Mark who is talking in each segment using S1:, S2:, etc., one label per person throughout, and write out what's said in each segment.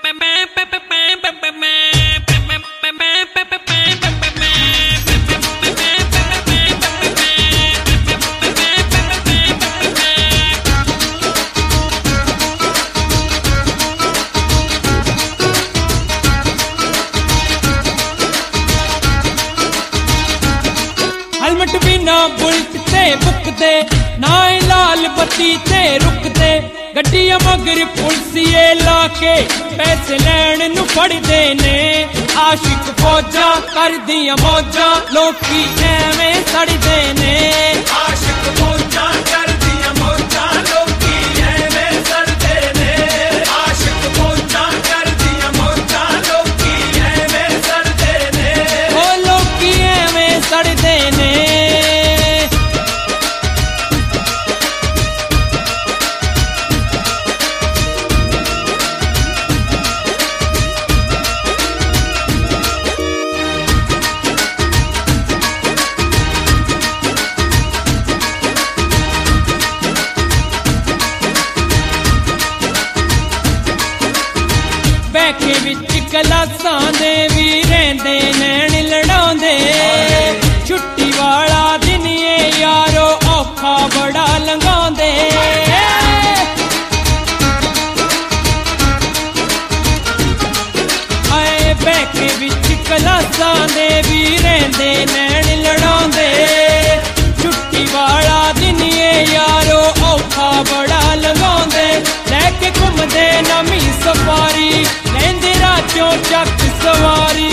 S1: helmet भी ना bullet ते बुकते ना लाल बत्ती ते रुकते गड्डियां मगर पुलसिए लाके पैसे लैन नू फड़दे ने आशिक फौजा कर दियां मौजा लोकी एवें सड़दे ने
S2: आशिक फौजा कर दियां मौजा लोकी एवें सड़दे ने आशिक फौजा कर दियां मौजा लोकी एवें सड़दे ने
S1: ओ लोकी एवें सड़दे ने बैके विच क्लासां दे भी रहिंदे नैन लड़ाउंदे छुट्टी वाला दिन ये यारो औखा बड़ा लंघाउंदे आए बैके विच क्लासां दे भी रहिंदे नैन लड़ाउंदे छुट्टी वाला दिन ये यारो औखा बड़ा लंघाउंदे लैके घुमदे नवीं सफारी लैंदे राजों चक सवारी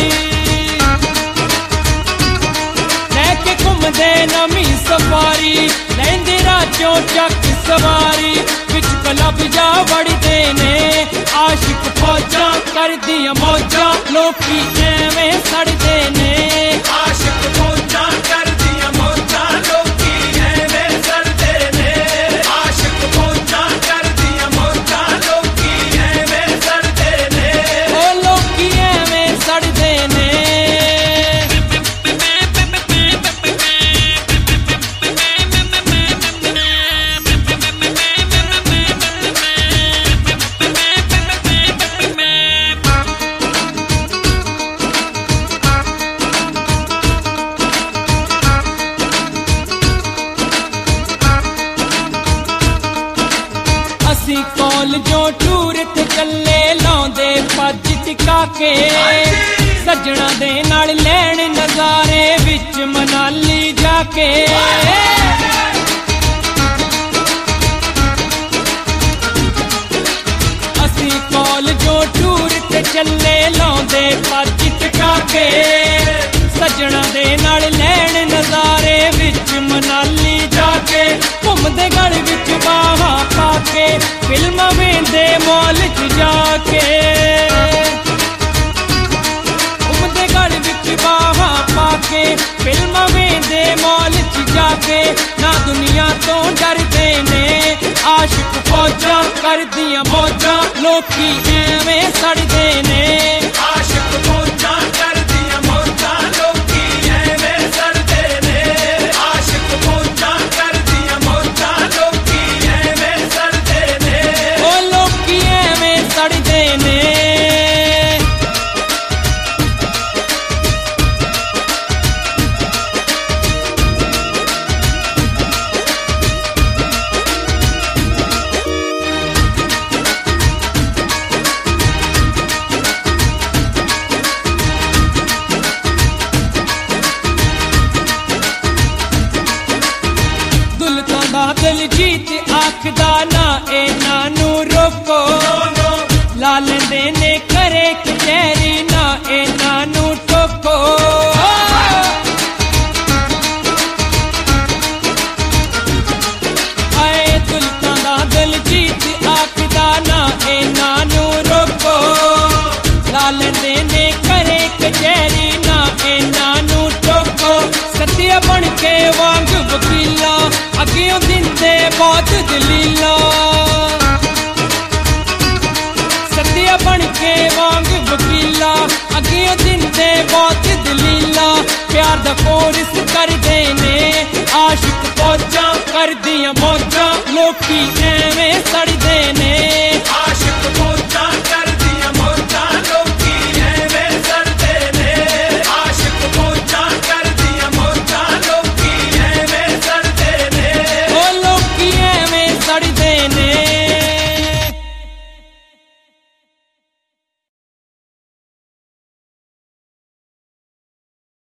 S1: लैके घुमदे नवीं सफारी लैंदे राजों चक सवारी बिच क्लब जा वड़दे ने आशिक फौजा कर दियां मौजा लोकी एवें सड़दे ने
S2: आशिक फौजा कर दियां मौजा लोकी एवें सड़दे ने आशिक फौजा कर दियां मौजा लोकी एवें सड़दे ने
S1: ओ लोकी एवें सड़दे ने असी कॉलेजों टूर ते चले लाउंदे पज टिका के सजना दे नाल लैण नजारे विच मनाली जाके असी कॉलेजों टूर ते चले लाउंदे पज टिका के सजना दे नाल लैण नजारे विच मनाली जाके घुमदे गल विच बाहां पाके फिल्मां वेंदे मॉल च जाके घुमदे गल विच बाहां पाके फिल्मां वेंदे मॉल च जाके ना दुनिया तो डरदे ने आशिक फौजा कर दियां मौजा लोकी एवें सड़दे ने
S2: आशिक फौजा कर दियां मौजा लोकी एवें सड़दे ने आशिक फौजा कर दियां मौजा लोकी एवें सड़दे ने
S1: ओ लोकी एवें सड़दे ने दिलजीत आखदा ना इन्हां नू रोको ला लैंदे ने करे कचहरी ना इन्हां नू टोको आए दुल्तां दा दिलजीत आखदा ना इन्हां नू रोको ला लैंदे ने करे कचहरी ना इन्हां नू टोको सत्या बन के वांग वकीला अगियों दिंदे बहुत दलीला सत्या बन के वांग वकीला अगियों दिंदे बहुत दलीला प्यार दा कोर्स करदे ने आशिक फौजा कर दियां मौजा लोकी